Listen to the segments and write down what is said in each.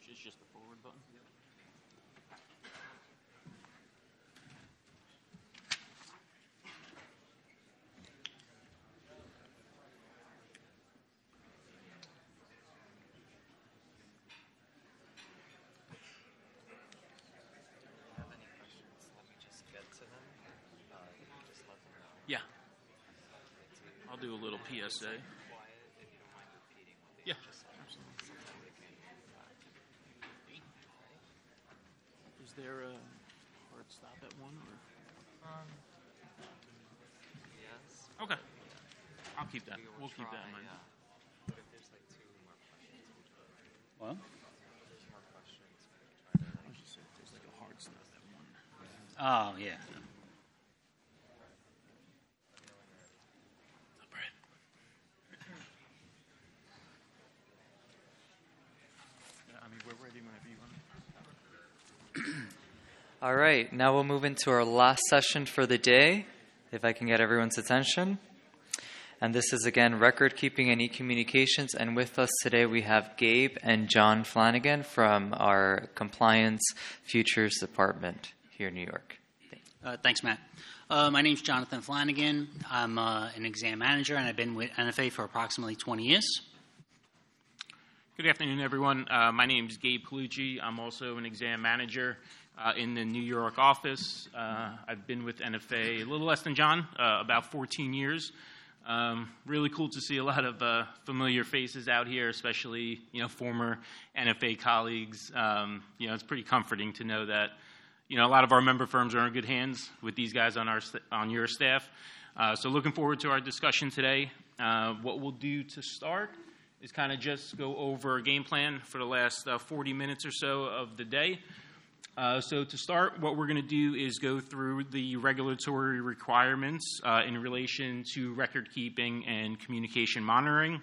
It's just the forward button. Yeah. I'll do a little PSA. Yeah. Is there a hard stop at 1 or? Yes. Okay. I'll keep that. We'll keep that in mind. But if there's like 2 more questions, What? there's more questions. We can try to. I'll just say if there's like a hard stop at 1. Oh, yeah. Brad. Yeah, I mean, we're ready whenever you want. All right, now we'll move into our last session for the day, if I can get everyone's attention. And this is, again, record keeping and e-communications. And with us today, we have Gabe and John Flanagan from our Compliance Futures Department here in New York. Thanks, Matt. My name's Jonathan Flanagan. I'm an exam manager, and I've been with NFA for approximately 20 years. Good afternoon, everyone. My name is Gabe Colucci. I'm also an exam manager in the New York office. I've been with NFA a little less than John, about 14 years. Really cool to see a lot of familiar faces out here, especially former NFA colleagues. It's pretty comforting to know that a lot of our member firms are in good hands with these guys on your staff. So looking forward to our discussion today. What we'll do to start is kind of just go over a game plan for the last 40 minutes or so of the day. So to start, what we're going to do is go through the regulatory requirements in relation to record keeping and communication monitoring.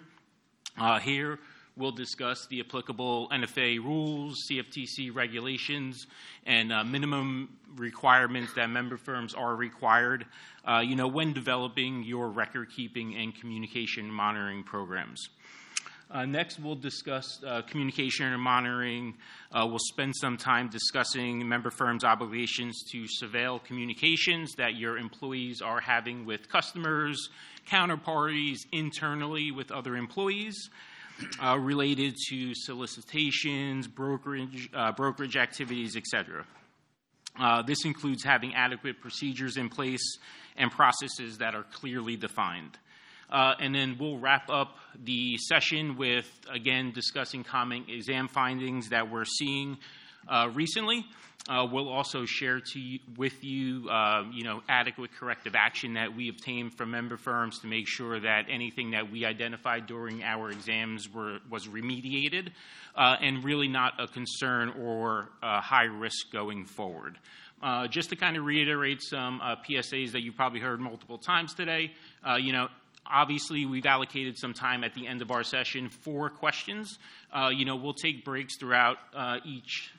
Here, we'll discuss the applicable NFA rules, CFTC regulations, and minimum requirements that member firms are required, when developing your record keeping and communication monitoring programs. Next, we'll discuss communication and monitoring. We'll spend some time discussing member firms' obligations to surveil communications that your employees are having with customers, counterparties, internally with other employees, related to solicitations, brokerage activities, etc. This includes having adequate procedures in place and processes that are clearly defined. And then we'll wrap up the session with, again, discussing common exam findings that we're seeing recently. We'll also share with you, adequate corrective action that we obtained from member firms to make sure that anything that we identified during our exams was remediated and really not a concern or high risk going forward. Just to kind of reiterate some PSAs that you've probably heard multiple times today, obviously, we've allocated some time at the end of our session for questions. We'll take breaks throughout each,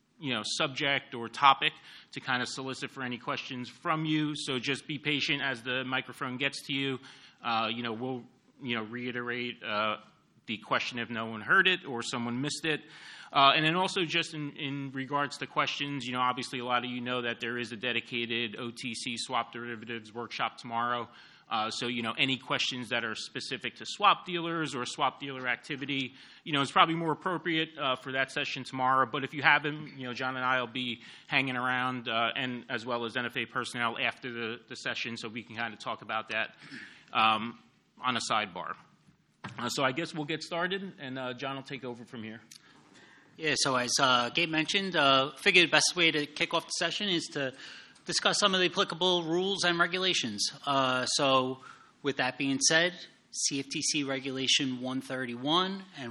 subject or topic to kind of solicit for any questions from you. So just be patient as the microphone gets to you. We'll, reiterate the question if no one heard it or someone missed it. And then also just in regards to questions, obviously a lot of you know that there is a dedicated OTC swap derivatives workshop tomorrow. So, any questions that are specific to swap dealers or swap dealer activity, it's probably more appropriate for that session tomorrow. But if you haven't, John and I will be hanging around and as well as NFA personnel after the session so we can kind of talk about that on a sidebar. So I guess we'll get started, and John will take over from here. Yeah, so as Gabe mentioned, figured the best way to kick off the session is to discuss some of the applicable rules and regulations. So with that being said, CFTC Regulation 131 and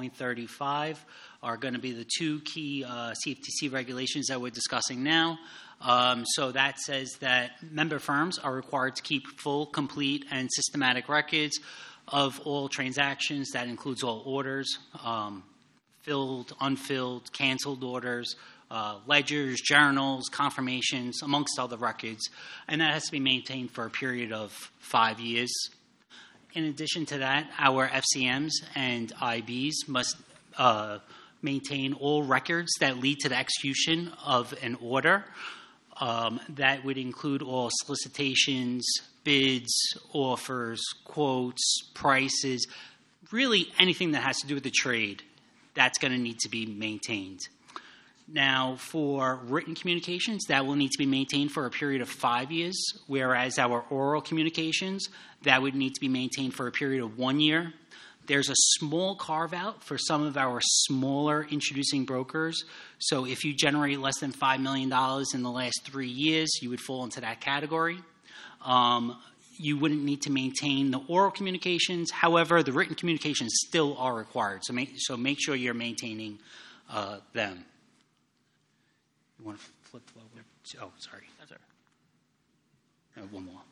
1.35 are going to be the two key CFTC regulations that we're discussing now. So that says that member firms are required to keep full, complete, and systematic records of all transactions. That includes all orders, filled, unfilled, canceled orders, ledgers, journals, confirmations, amongst other records, and that has to be maintained for a period of 5 years. In addition to that, our FCMs and IBs must maintain all records that lead to the execution of an order. That would include all solicitations, bids, offers, quotes, prices, really anything that has to do with the trade. That's going to need to be maintained. Now, for written communications, that will need to be maintained for a period of 5 years, whereas our oral communications, that would need to be maintained for a period of 1 year. There's a small carve-out for some of our smaller introducing brokers. So if you generate less than $5 million in the last 3 years, you would fall into that category. You wouldn't need to maintain the oral communications. However, the written communications still are required. So make sure you're maintaining them. You want to flip over? Oh, sorry. That's all right. One more.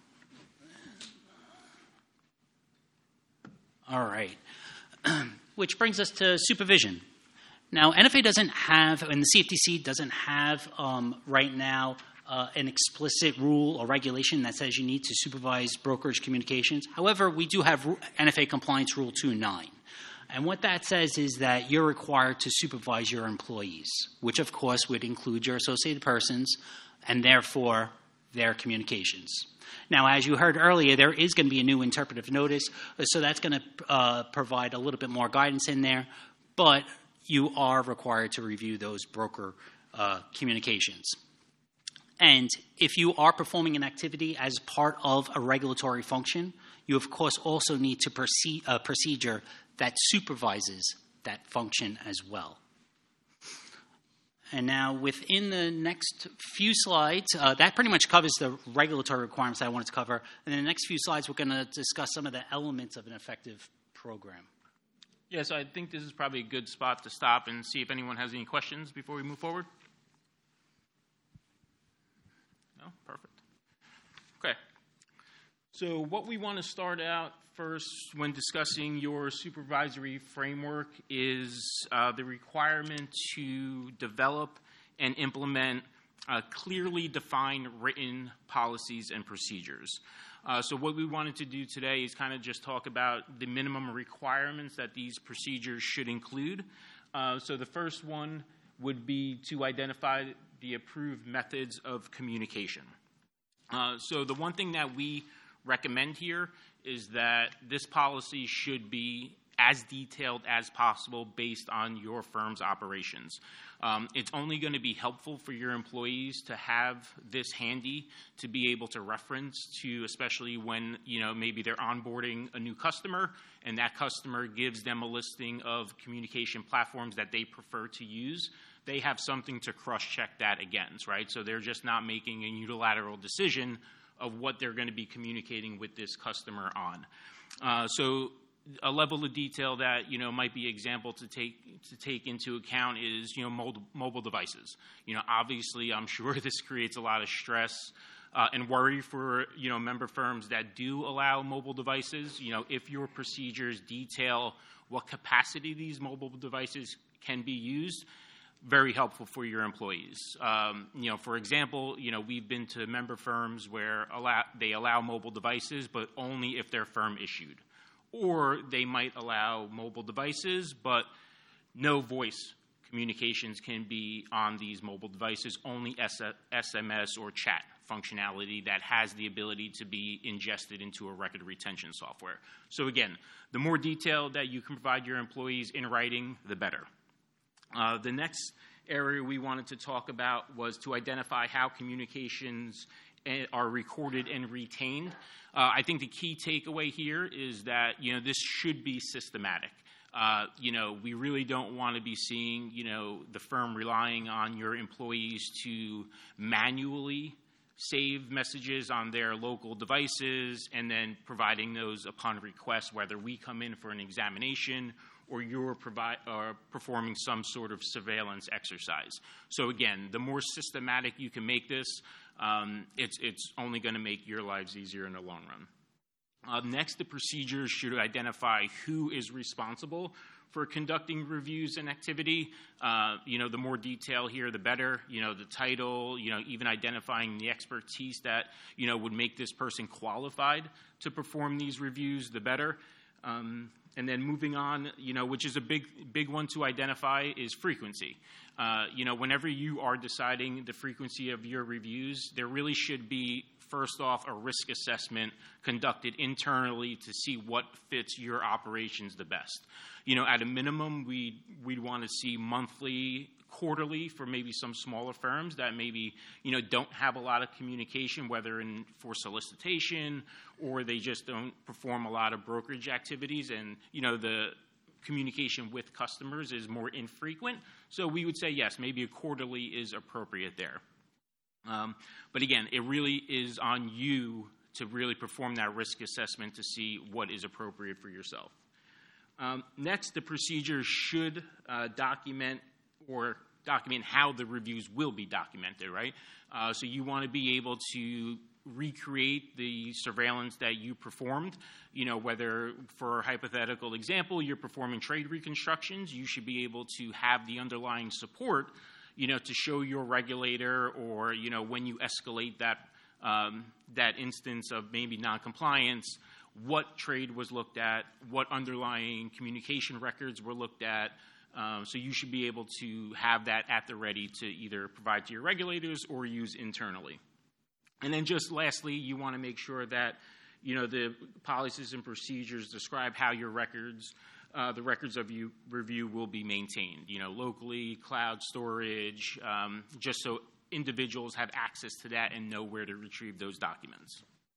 All right. Which brings us to supervision. Now, NFA doesn't have, and the CFTC doesn't have right now an explicit rule or regulation that says you need to supervise brokerage communications. However, we do have NFA Compliance Rule 2.9. And what that says is that you're required to supervise your employees, which of course would include your associated persons and therefore their communications. Now, as you heard earlier, there is going to be a new interpretive notice, so that's going to provide a little bit more guidance in there, but you are required to review those broker communications. And if you are performing an activity as part of a regulatory function, you of course also need to proceed a procedure that supervises that function as well. And now within the next few slides, that pretty much covers the regulatory requirements I wanted to cover. And in the next few slides, we're going to discuss some of the elements of an effective program. Yeah, so I think this is probably a good spot to stop and see if anyone has any questions before we move forward. No? Perfect. Okay. So what we want to start out first when discussing your supervisory framework is the requirement to develop and implement clearly defined written policies and procedures. So what we wanted to do today is kind of just talk about the minimum requirements that these procedures should include. So the first one would be to identify the approved methods of communication. So the one thing that we recommend here is that this policy should be as detailed as possible based on your firm's operations. It's only going to be helpful for your employees to have this handy to be able to reference to, especially when, maybe they're onboarding a new customer and that customer gives them a listing of communication platforms that they prefer to use. They have something to cross-check that against, right? So they're just not making a unilateral decision of what they're going to be communicating with this customer on. So a level of detail that, might be example to take into account is, mobile devices. Obviously, I'm sure this creates a lot of stress and worry for, member firms that do allow mobile devices. If your procedures detail what capacity these mobile devices can be used, very helpful for your employees. For example, we've been to member firms where they allow mobile devices, but only if they're firm issued. Or they might allow mobile devices, but no voice communications can be on these mobile devices, only SMS or chat functionality that has the ability to be ingested into a record retention software. So again, the more detail that you can provide your employees in writing, the better. The next area we wanted to talk about was to identify how communications are recorded and retained. I think the key takeaway here is that, this should be systematic. We really don't want to be seeing, the firm relying on your employees to manually save messages on their local devices and then providing those upon request, whether we come in for an examination or you're performing some sort of surveillance exercise. So again, the more systematic you can make this, it's only going to make your lives easier in the long run. Next, the procedures should identify who is responsible for conducting reviews and activity. The more detail here, the better. The title, even identifying the expertise that, would make this person qualified to perform these reviews, the better. And then moving on, which is a big one to identify, is frequency. Whenever you are deciding the frequency of your reviews, there really should be, first off, a risk assessment conducted internally to see what fits your operations the best. At a minimum, we'd want to see monthly, quarterly for maybe some smaller firms that maybe, don't have a lot of communication, whether for solicitation or they just don't perform a lot of brokerage activities, and, the communication with customers is more infrequent. So we would say, yes, maybe a quarterly is appropriate there. But again, it really is on you to really perform that risk assessment to see what is appropriate for yourself. Next, the procedure should document how the reviews will be documented, right? So you want to be able to recreate the surveillance that you performed. Whether, for a hypothetical example, you're performing trade reconstructions, you should be able to have the underlying support, to show your regulator, or, when you escalate that instance of maybe noncompliance, what trade was looked at, what underlying communication records were looked at. So you should be able to have that at the ready to either provide to your regulators or use internally. And then just lastly, you want to make sure that, the policies and procedures describe how your records, the records of your review will be maintained, locally, cloud storage, just so individuals have access to that and know where to retrieve those documents.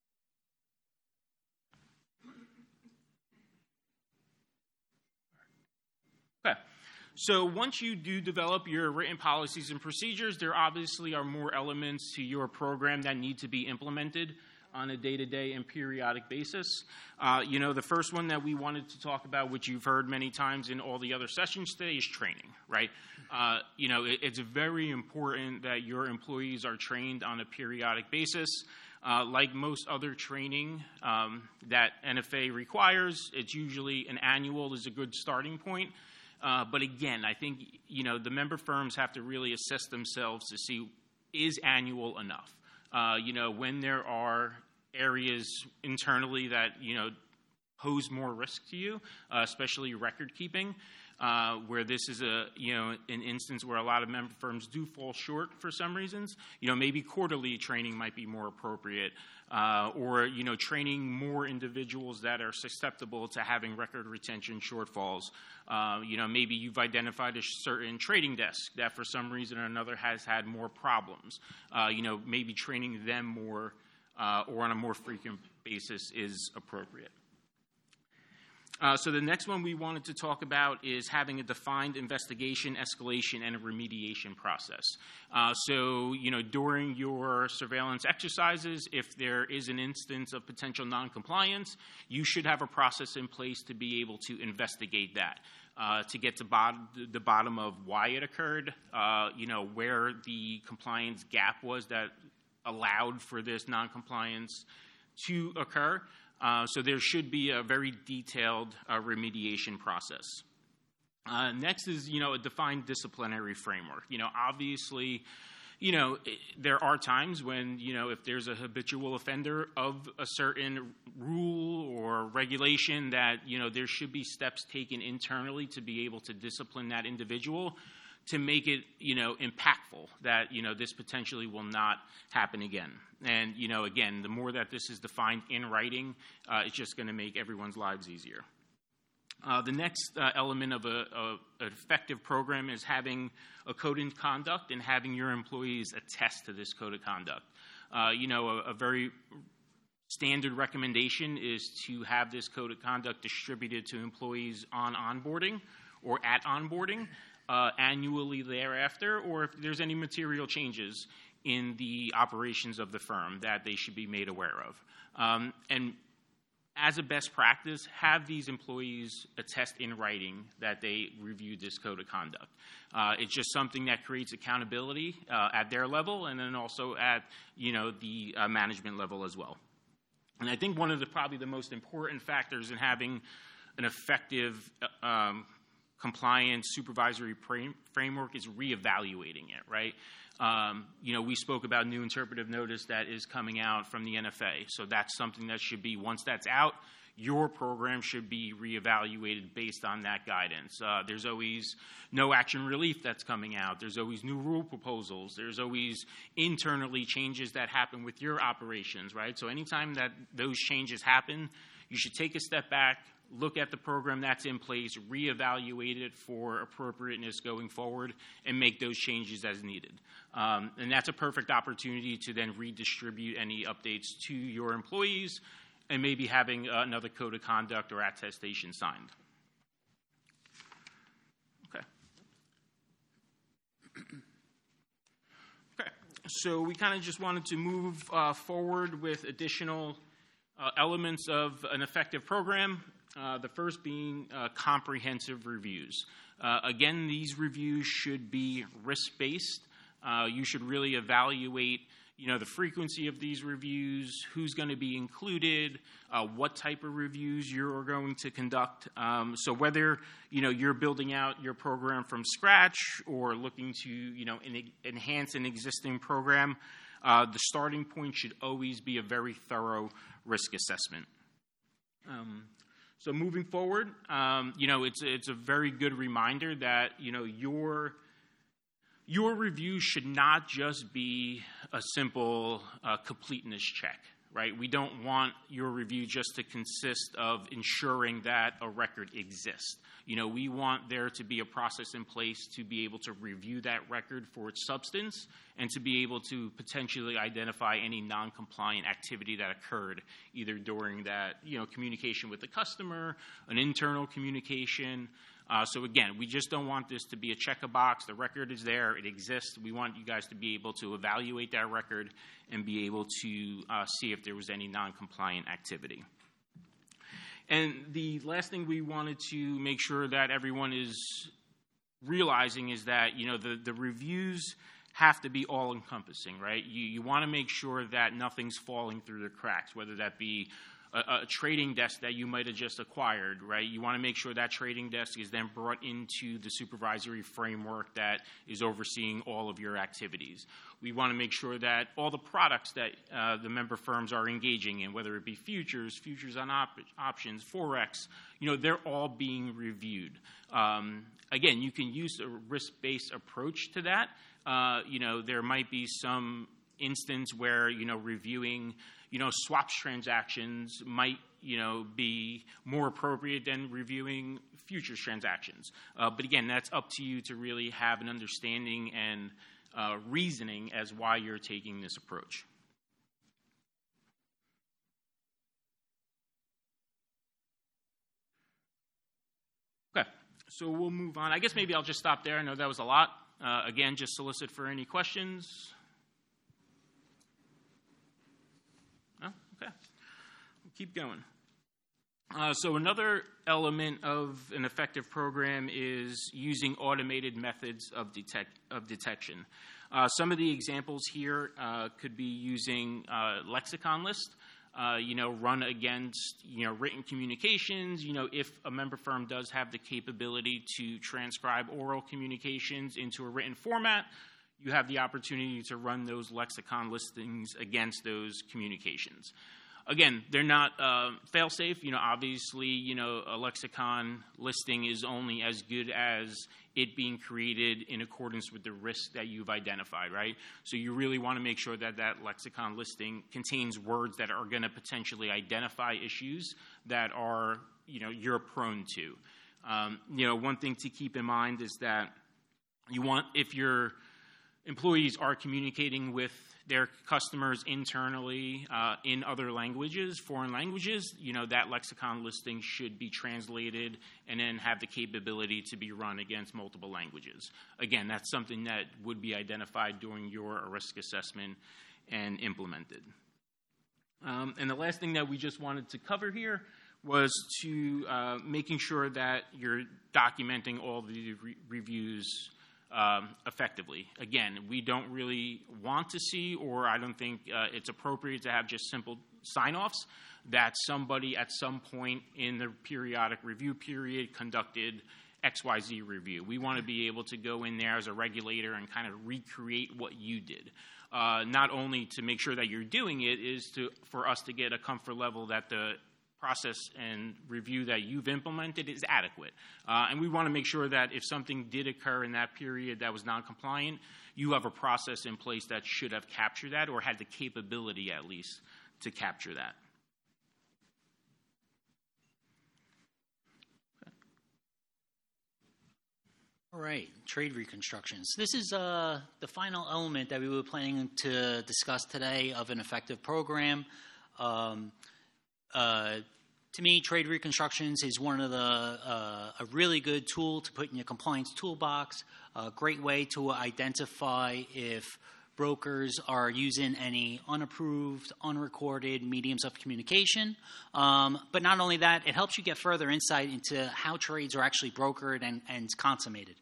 Okay. So once you do develop your written policies and procedures, there obviously are more elements to your program that need to be implemented on a day-to-day and periodic basis. The first one that we wanted to talk about, which you've heard many times in all the other sessions today, is training, right? It's very important that your employees are trained on a periodic basis. Like most other training that NFA requires, it's usually an annual is a good starting point. But again, I think, the member firms have to really assess themselves to see, is annual enough? When there are areas internally that, pose more risk to you, especially record keeping, where this is an instance where a lot of member firms do fall short for some reasons, maybe quarterly training might be more appropriate, or, training more individuals that are susceptible to having record retention shortfalls. Maybe you've identified a certain trading desk that for some reason or another has had more problems. Maybe training them more or on a more frequent basis is appropriate. So the next one we wanted to talk about is having a defined investigation, escalation, and a remediation process. During your surveillance exercises, if there is an instance of potential noncompliance, you should have a process in place to be able to investigate that, to get to the bottom of why it occurred, where the compliance gap was that allowed for this noncompliance to occur. So there should be a very detailed remediation process. Next is, a defined disciplinary framework. Obviously, there are times when, if there's a habitual offender of a certain rule or regulation that, there should be steps taken internally to be able to discipline that individual to make it, impactful that, this potentially will not happen again. And, again, the more that this is defined in writing, it's just going to make everyone's lives easier. The next element of an effective program is having a code of conduct and having your employees attest to this code of conduct. A very standard recommendation is to have this code of conduct distributed to employees on onboarding or at onboarding, annually thereafter, or if there's any material changes in the operations of the firm that they should be made aware of. And as a best practice, have these employees attest in writing that they reviewed this code of conduct. It's just something that creates accountability at their level and then also at, the management level as well. And I think one of probably the most important factors in having an effective compliance supervisory framework is reevaluating it, right? We spoke about new interpretive notice that is coming out from the NFA. So that's something that should be, once that's out, your program should be reevaluated based on that guidance. There's always no action relief that's coming out. There's always new rule proposals. There's always internally changes that happen with your operations, right? So anytime that those changes happen, you should take a step back, look at the program that's in place, reevaluate it for appropriateness going forward, and make those changes as needed. And that's a perfect opportunity to then redistribute any updates to your employees and maybe having another code of conduct or attestation signed. Okay. Okay. So we kind of just wanted to move forward with additional elements of an effective program. The first being comprehensive reviews. Again, these reviews should be risk-based. You should really evaluate, the frequency of these reviews, who's going to be included, what type of reviews you're going to conduct. So whether, you're building out your program from scratch or looking to, enhance an existing program, the starting point should always be a very thorough risk assessment. So moving forward, it's a very good reminder that, your review should not just be a simple completeness check, right? We don't want your review just to consist of ensuring that a record exists. We want there to be a process in place to be able to review that record for its substance and to be able to potentially identify any non-compliant activity that occurred, either during that, communication with the customer, an internal communication. So again, we just don't want this to be a check-a-box. The record is there. It exists. We want you guys to be able to evaluate that record and be able to see if there was any non-compliant activity. And the last thing we wanted to make sure that everyone is realizing is that, the reviews have to be all-encompassing, right? You want to make sure that nothing's falling through the cracks, whether that be a trading desk that you might have just acquired, right? You want to make sure that trading desk is then brought into the supervisory framework that is overseeing all of your activities. We want to make sure that all the products that the member firms are engaging in, whether it be futures on options, Forex, they're all being reviewed. Again, you can use a risk-based approach to that. There might be some instance where, reviewing, swaps transactions might, be more appropriate than reviewing futures transactions. But again, that's up to you to really have an understanding and reasoning as why you're taking this approach. Okay, so we'll move on. I guess maybe I'll just stop there. I know that was a lot. Again, just solicit for any questions. No? Okay. We'll keep going. So another element of an effective program is using automated methods of detection. Some of the examples here could be using lexicon list, run against, written communications. If a member firm does have the capability to transcribe oral communications into a written format, you have the opportunity to run those lexicon listings against those communications. Again, they're not fail-safe. Obviously, a lexicon listing is only as good as it being created in accordance with the risk that you've identified, right? So you really want to make sure that that lexicon listing contains words that are going to potentially identify issues that are, you're prone to. One thing to keep in mind is that if your employees are communicating with their customers internally in other languages, foreign languages, that lexicon listing should be translated and then have the capability to be run against multiple languages. Again, that's something that would be identified during your risk assessment and implemented. And the last thing that we just wanted to cover here was to making sure that you're documenting all the reviews effectively. Again, we don't really want to see, or I don't think it's appropriate to have just simple sign-offs that somebody at some point in the periodic review period conducted XYZ review. We want to be able to go in there as a regulator and kind of recreate what you did. Not only to make sure that you're doing it, is for us to get a comfort level that the process and review that you've implemented is adequate. And we want to make sure that if something did occur in that period that was non-compliant, you have a process in place that should have captured that or had the capability at least to capture that. All right, trade reconstructions. This is the final element that we were planning to discuss today of an effective program. To me, trade reconstructions is one of a really good tool to put in your compliance toolbox. A great way to identify if brokers are using any unapproved, unrecorded mediums of communication. But not only that, it helps you get further insight into how trades are actually brokered and consummated.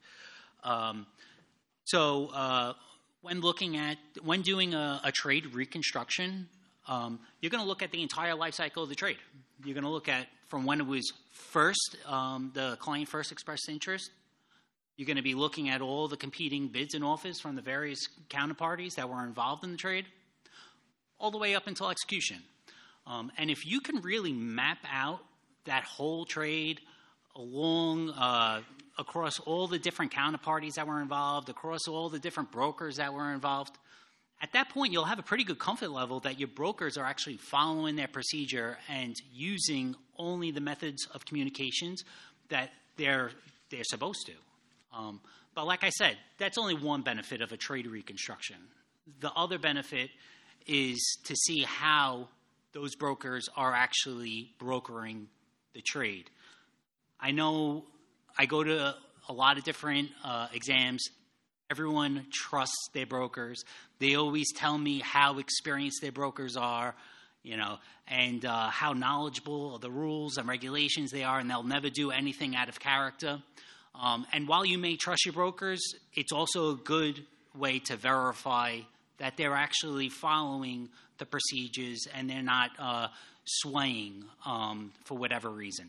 When doing a trade reconstruction, you're going to look at the entire life cycle of the trade. You're going to look at from when it was first, the client first expressed interest. You're going to be looking at all the competing bids and offers from the various counterparties that were involved in the trade, all the way up until execution. And if you can really map out that whole trade along across all the different counterparties that were involved, across all the different brokers that were involved, at that point, you'll have a pretty good comfort level that your brokers are actually following their procedure and using only the methods of communications that they're supposed to. But like I said, that's only one benefit of a trade reconstruction. The other benefit is to see how those brokers are actually brokering the trade. I know I go to a lot of different exams. Everyone trusts their brokers. They always tell me how experienced their brokers are, and how knowledgeable of the rules and regulations they are, and they'll never do anything out of character. And while you may trust your brokers, it's also a good way to verify that they're actually following the procedures and they're not swaying for whatever reason.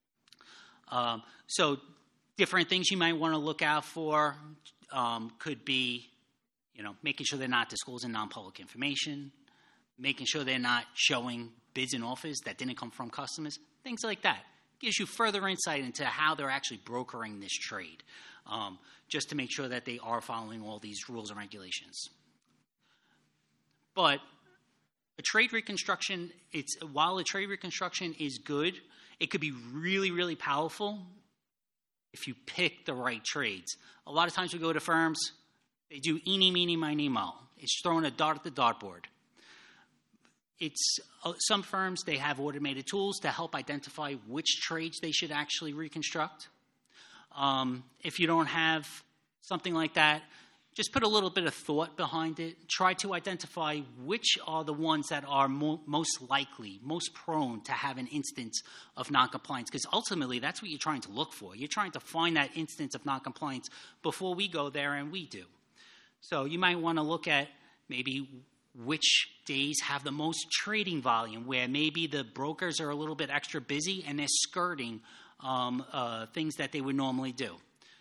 So different things you might want to look out for could be, making sure they're not disclosing non-public information, making sure they're not showing bids and offers that didn't come from customers, things like that. Gives you further insight into how they're actually brokering this trade, just to make sure that they are following all these rules and regulations. But a trade reconstruction, while a trade reconstruction is good, it could be really, really powerful if you pick the right trades. A lot of times we go to firms, they do eeny, meeny, miny, mo. It's throwing a dart at the dartboard. Some firms, they have automated tools to help identify which trades they should actually reconstruct. If you don't have something like that, just put a little bit of thought behind it. Try to identify which are the ones that are most likely, most prone to have an instance of noncompliance, because ultimately that's what you're trying to look for. You're trying to find that instance of noncompliance before we go there, and we do. So you might want to look at maybe which days have the most trading volume, where maybe the brokers are a little bit extra busy and they're skirting things that they would normally do.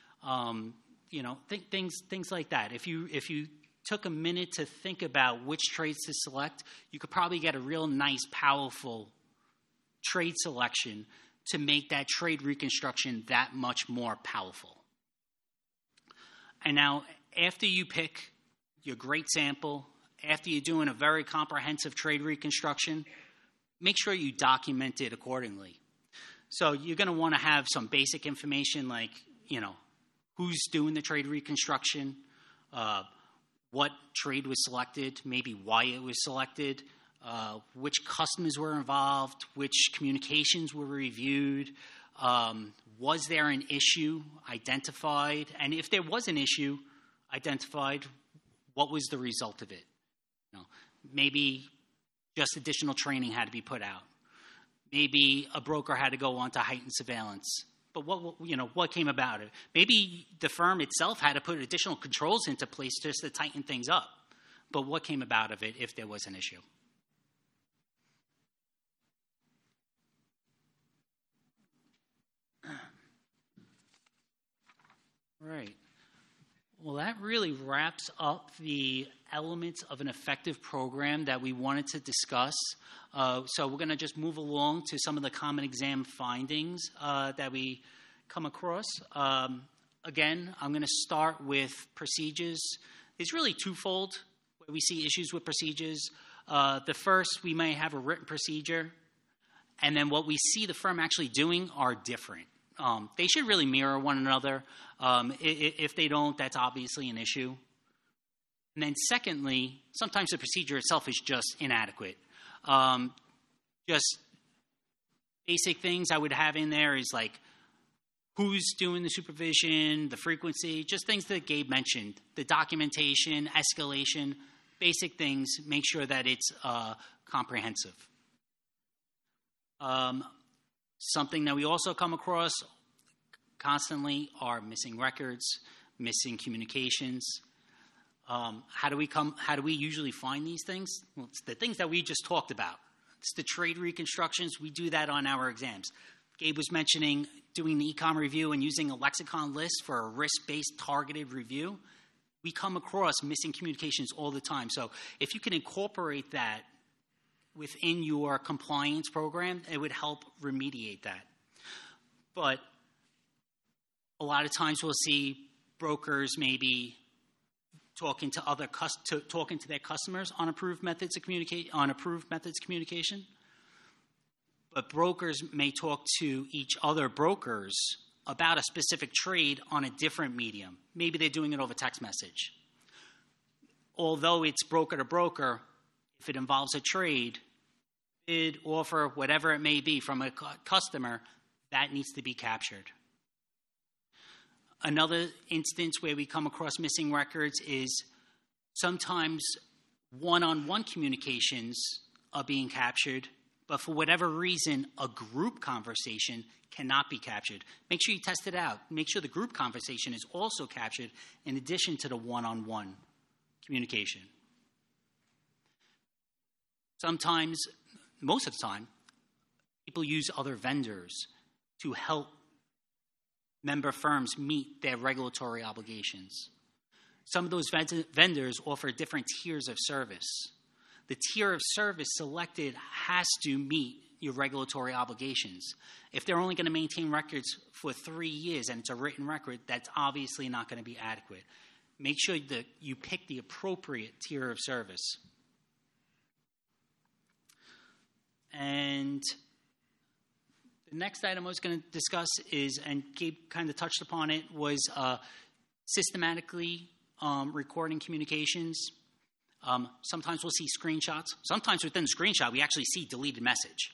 Things like that. If you took a minute to think about which trades to select, you could probably get a real nice, powerful trade selection to make that trade reconstruction that much more powerful. And now, after you pick your great sample, after you're doing a very comprehensive trade reconstruction, make sure you document it accordingly. So you're going to want to have some basic information like, who's doing the trade reconstruction, what trade was selected, maybe why it was selected, which customers were involved, which communications were reviewed, was there an issue identified, and if there was an issue identified, what was the result of it? Maybe just additional training had to be put out. Maybe a broker had to go on to heightened surveillance. But what came about it? Maybe the firm itself had to put additional controls into place just to tighten things up. But what came about of it if there was an issue? Right. Well, that really wraps up the elements of an effective program that we wanted to discuss. So we're going to just move along to some of the common exam findings that we come across. Again, I'm going to start with procedures. It's really twofold where we see issues with procedures. The first, we may have a written procedure, and then what we see the firm actually doing are different. They should really mirror one another. If they don't, that's obviously an issue. And then secondly, sometimes the procedure itself is just inadequate. Just basic things I would have in there is like who's doing the supervision, the frequency, just things that Gabe mentioned, the documentation, escalation, basic things, make sure that it's comprehensive. Something that we also come across constantly are missing records, missing communications. How do we usually find these things? Well, it's the things that we just talked about. It's the trade reconstructions. We do that on our exams. Gabe was mentioning doing the econ review and using a lexicon list for a risk-based targeted review. We come across missing communications all the time. So if you can incorporate that within your compliance program, it would help remediate that. But a lot of times we'll see brokers maybe talking to their customers on approved methods of communication. But brokers may talk to each other brokers about a specific trade on a different medium. Maybe they're doing it over text message. Although it's broker to broker, if it involves a trade, bid, offer, whatever it may be from a customer, that needs to be captured. Another instance where we come across missing records is sometimes one-on-one communications are being captured, but for whatever reason, a group conversation cannot be captured. Make sure you test it out. Make sure the group conversation is also captured in addition to the one-on-one communication. Sometimes, most of the time, people use other vendors to help member firms meet their regulatory obligations. Some of those vendors offer different tiers of service. The tier of service selected has to meet your regulatory obligations. If they're only going to maintain records for 3 years and it's a written record, that's obviously not going to be adequate. Make sure that you pick the appropriate tier of service. And the next item I was going to discuss is, and Gabe kind of touched upon it, was systematically recording communications. Sometimes we'll see screenshots. Sometimes within the screenshot, we actually see deleted message.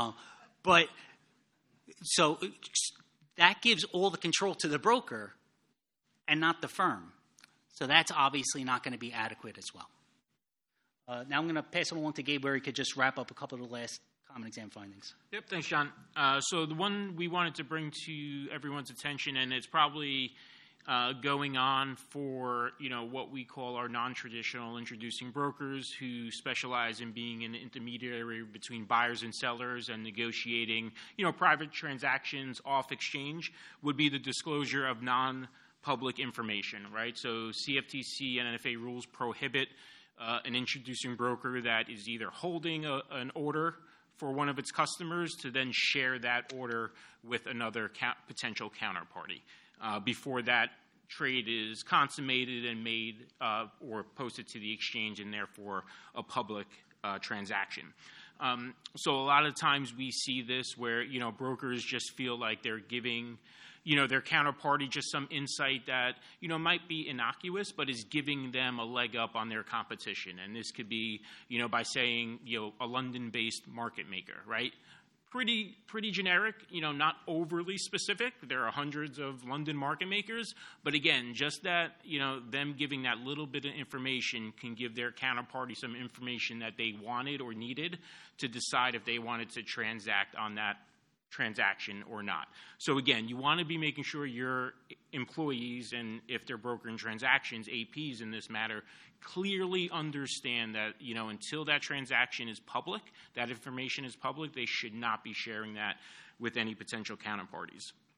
So that gives all the control to the broker and not the firm. So that's obviously not going to be adequate as well. Now I'm going to pass it along to Gabe where he could just wrap up a couple of the last common exam findings. Yep, thanks, John. So the one we wanted to bring to everyone's attention, and it's probably going on for what we call our non-traditional introducing brokers who specialize in being an intermediary between buyers and sellers and negotiating private transactions off exchange, would be the disclosure of non-public information, right? So CFTC and NFA rules prohibit an introducing broker that is either holding an order for one of its customers to then share that order with another potential counterparty before that trade is consummated and made or posted to the exchange and therefore a public transaction. So a lot of times we see this where, brokers just feel like they're giving, their counterparty just some insight that, might be innocuous, but is giving them a leg up on their competition. And this could be, by saying, a London-based market maker, right? Pretty generic, not overly specific. There are hundreds of London market makers. But again, just that, them giving that little bit of information can give their counterparty some information that they wanted or needed to decide if they wanted to transact on that transaction or not. So again, you want to be making sure your employees, and if they're brokering transactions, APs in this matter, clearly understand that, until that transaction is public, that information is public, they should not be sharing that with any potential counterparties.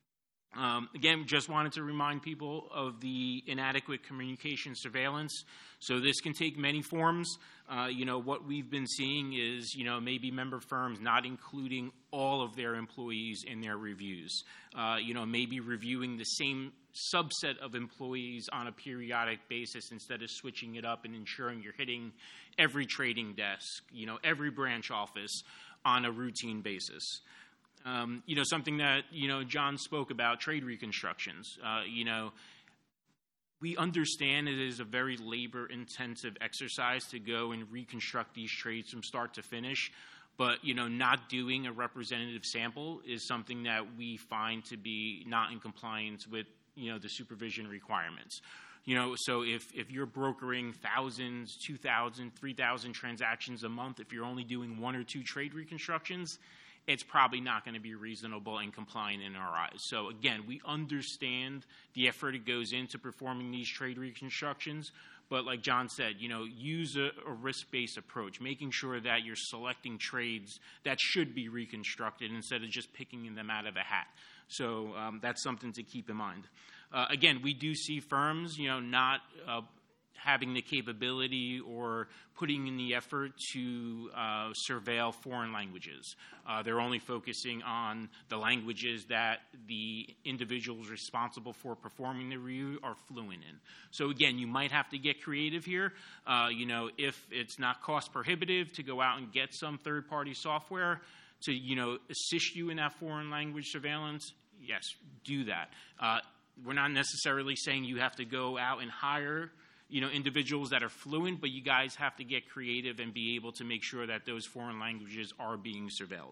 Again, just wanted to remind people of the inadequate communication surveillance. So this can take many forms. What we've been seeing is, maybe member firms not including all of their employees in their reviews. Maybe reviewing the same subset of employees on a periodic basis instead of switching it up and ensuring you're hitting every trading desk, every branch office on a routine basis. Something that, John spoke about, trade reconstructions. We understand it is a very labor-intensive exercise to go and reconstruct these trades from start to finish, but, not doing a representative sample is something that we find to be not in compliance with, the supervision requirements. So if you're brokering thousands, 2,000, 3,000 transactions a month, if you're only doing 1 or 2 trade reconstructions, it's probably not going to be reasonable and compliant in our eyes. So again, we understand the effort it goes into performing these trade reconstructions, but like John said, use a risk-based approach, making sure that you're selecting trades that should be reconstructed instead of just picking them out of a hat. So that's something to keep in mind. Again, we do see firms, not having the capability or putting in the effort to surveil foreign languages. They're only focusing on the languages that the individuals responsible for performing the review are fluent in. So again, you might have to get creative here. If it's not cost prohibitive to go out and get some third-party software to, assist you in that foreign language surveillance, yes, do that. We're not necessarily saying you have to go out and hire individuals that are fluent, but you guys have to get creative and be able to make sure that those foreign languages are being surveilled.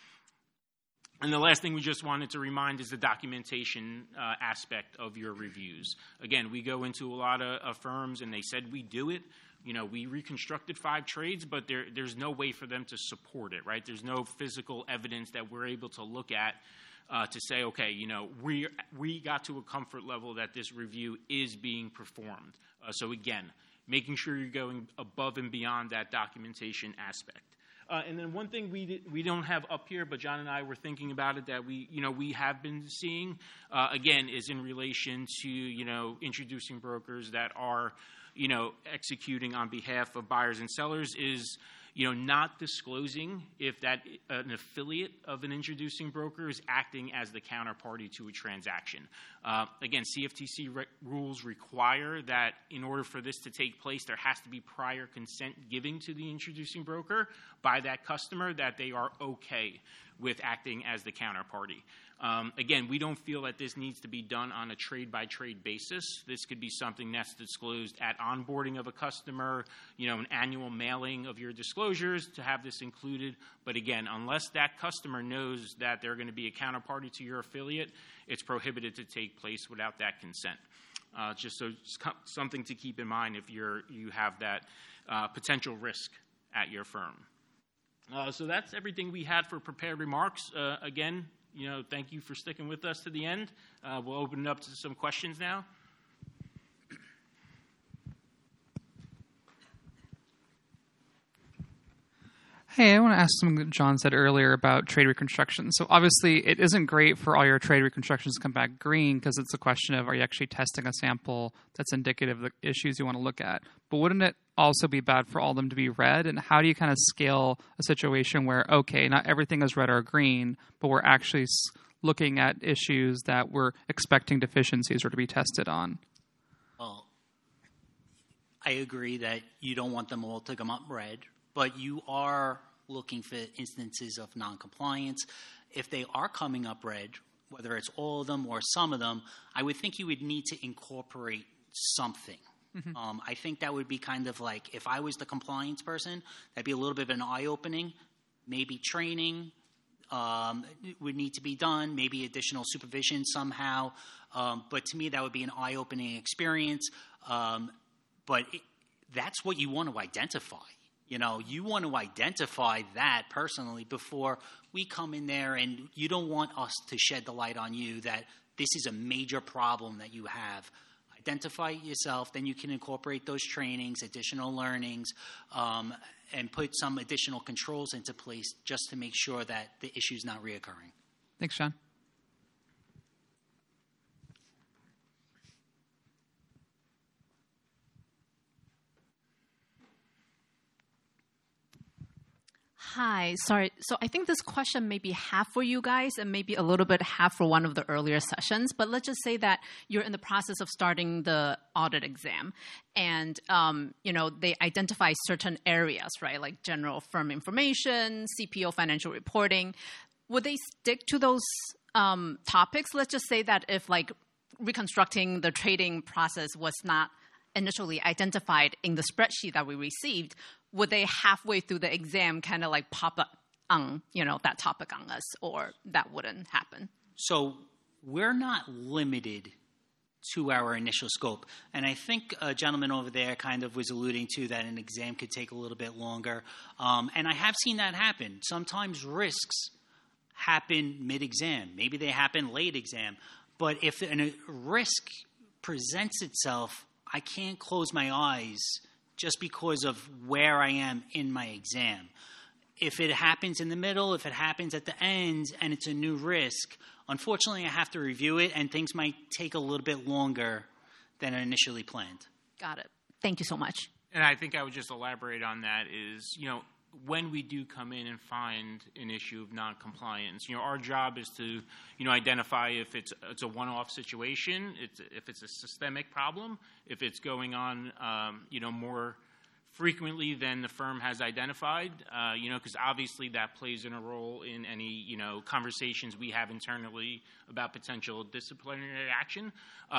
And the last thing we just wanted to remind is the documentation aspect of your reviews. Again, we go into a lot of firms and they said we do it. We reconstructed 5 trades, but there's no way for them to support it, right? There's no physical evidence that we're able to look at to say, okay, we got to a comfort level that this review is being performed. So again, making sure you're going above and beyond that documentation aspect. And then one thing we don't have up here, but John and I were thinking about it that we have been seeing, again, is in relation to, introducing brokers that are, executing on behalf of buyers and sellers is, not disclosing if that an affiliate of an introducing broker is acting as the counterparty to a transaction. Again, CFTC rules require that in order for this to take place, there has to be prior consent given to the introducing broker by that customer that they are okay with acting as the counterparty. Again, we don't feel that this needs to be done on a trade-by-trade basis. This could be something that's disclosed at onboarding of a customer, an annual mailing of your disclosures to have this included. But again, unless that customer knows that they're going to be a counterparty to your affiliate, it's prohibited to take place without that consent. Just something to keep in mind if you have that potential risk at your firm. So that's everything we had for prepared remarks. Again, thank you for sticking with us to the end. We'll open it up to some questions now. Hey, I want to ask something that John said earlier about trade reconstruction. So obviously it isn't great for all your trade reconstructions to come back green because it's a question of, are you actually testing a sample that's indicative of the issues you want to look at? But wouldn't it also be bad for all of them to be red? And how do you kind of scale a situation where, okay, not everything is red or green, but we're actually looking at issues that we're expecting deficiencies or to be tested on? Well, I agree that you don't want them all to come up red, but you are looking for instances of noncompliance. If they are coming up red, whether it's all of them or some of them, I would think you would need to incorporate something. Mm-hmm. I think that would be kind of like, if I was the compliance person, that'd be a little bit of an eye-opening. Maybe training would need to be done, maybe additional supervision somehow. But to me, that would be an eye-opening experience. But that's what you want to identify. You want to identify that personally before we come in there, and you don't want us to shed the light on you that this is a major problem that you have. Identify it yourself, then you can incorporate those trainings, additional learnings, and put some additional controls into place just to make sure that the issue is not reoccurring. Thanks, Sean. Hi, sorry. So I think this question may be half for you guys and maybe a little bit half for one of the earlier sessions. But let's just say that you're in the process of starting the audit exam, and they identify certain areas, right, like general firm information, CPO financial reporting. Would they stick to those topics? Let's just say that if like reconstructing the trading process was not initially identified in the spreadsheet that we received, would they halfway through the exam kind of like pop up on, that topic on us, or that wouldn't happen? So we're not limited to our initial scope. And I think a gentleman over there kind of was alluding to that an exam could take a little bit longer. And I have seen that happen. Sometimes risks happen mid-exam. Maybe they happen late exam. But if a risk presents itself, I can't close my eyes just because of where I am in my exam. If it happens in the middle, if it happens at the end, and it's a new risk, unfortunately I have to review it, and things might take a little bit longer than initially planned. Got it. Thank you so much. And I think I would just elaborate on that is, when we do come in and find an issue of noncompliance, our job is to, identify if it's a one-off situation, if it's a systemic problem, if it's going on, more frequently than the firm has identified, because obviously that plays in a role in any, conversations we have internally about potential disciplinary action.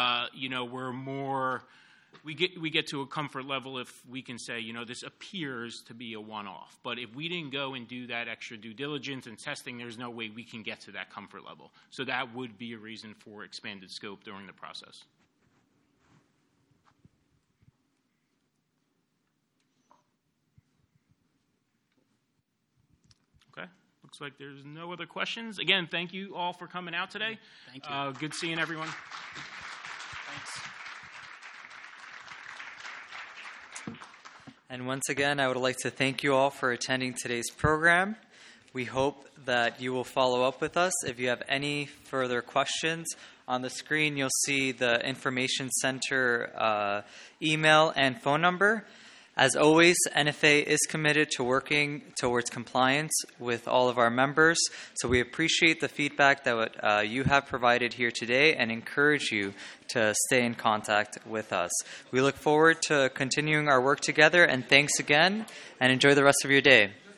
We get to a comfort level if we can say, this appears to be a one-off. But if we didn't go and do that extra due diligence and testing, there's no way we can get to that comfort level. So that would be a reason for expanded scope during the process. Okay. Looks like there's no other questions. Again, thank you all for coming out today. Thank you. Good seeing everyone. Thanks. And once again, I would like to thank you all for attending today's program. We hope that you will follow up with us. If you have any further questions, on the screen you'll see the Information Center email and phone number. As always, NFA is committed to working towards compliance with all of our members, so we appreciate the feedback that you have provided here today and encourage you to stay in contact with us. We look forward to continuing our work together, and thanks again, and enjoy the rest of your day.